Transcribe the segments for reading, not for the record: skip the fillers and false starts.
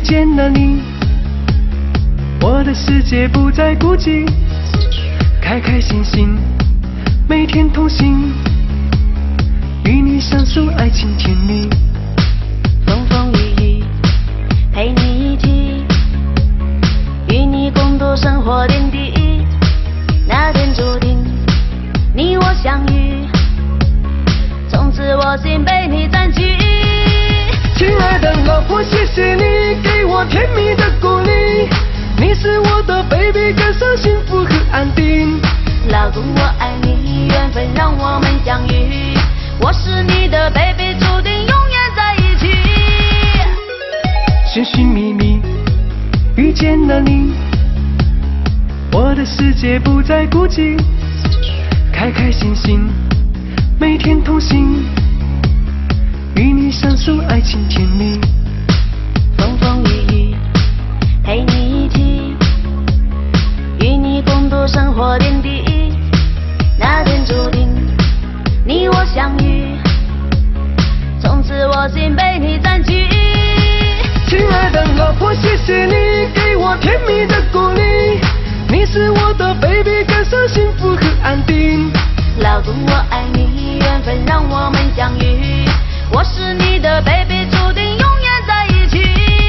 见了你，我的世界不再孤寂，开开心心，每天同行，与你相守，爱情甜蜜， 风风雨雨陪你一起，与你共度生活点滴。那天注定你我相遇，从此我心被你占据。 亲爱的老婆，谢谢你给我甜蜜的鼓励，你是我的 baby， 感受幸福和安定。 老公我爱你，缘分让我们相遇，我是你的 baby， 注定永远在一起。 寻寻觅觅遇见了你，我的世界不再孤寂，开开心心，每天同行，与你相守，爱情甜蜜， 风风雨雨陪你一起，与你共度生活点滴。那天注定你我相遇，从此我心被你占据。 亲爱的老婆，谢谢你给我甜蜜的鼓励，你是我的 baby， 感受幸福和安定。 老公我爱你，缘分让我们相遇，我是你的 baby， 注定永远在一起。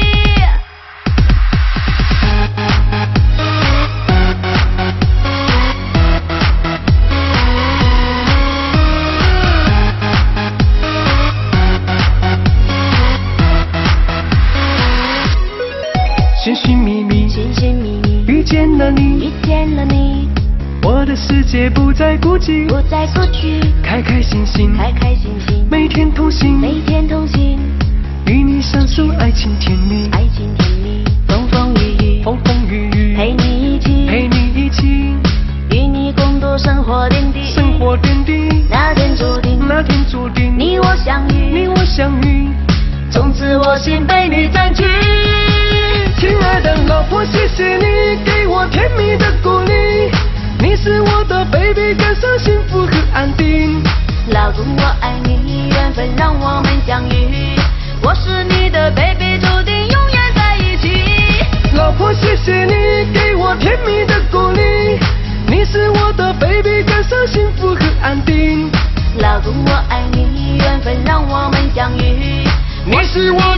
寻寻觅觅遇见了你，我的世界不再孤寂，开开心心，每天同行，与你相守，爱情甜蜜， 风风雨雨陪你一起，与你共度生活点滴。那天注定你我相遇，从此我心被你占据。 亲爱的老婆，谢谢你给我甜蜜的鼓励，你是我的 baby， 感受幸福和安定。 老公我爱你，缘分让我们相遇，我是你的 baby， 注定永远在一起。 老婆，谢谢你给我甜蜜的鼓励，你是我的 baby， 感受幸福和安定。 老公我爱你，缘分让我们相遇， 你是我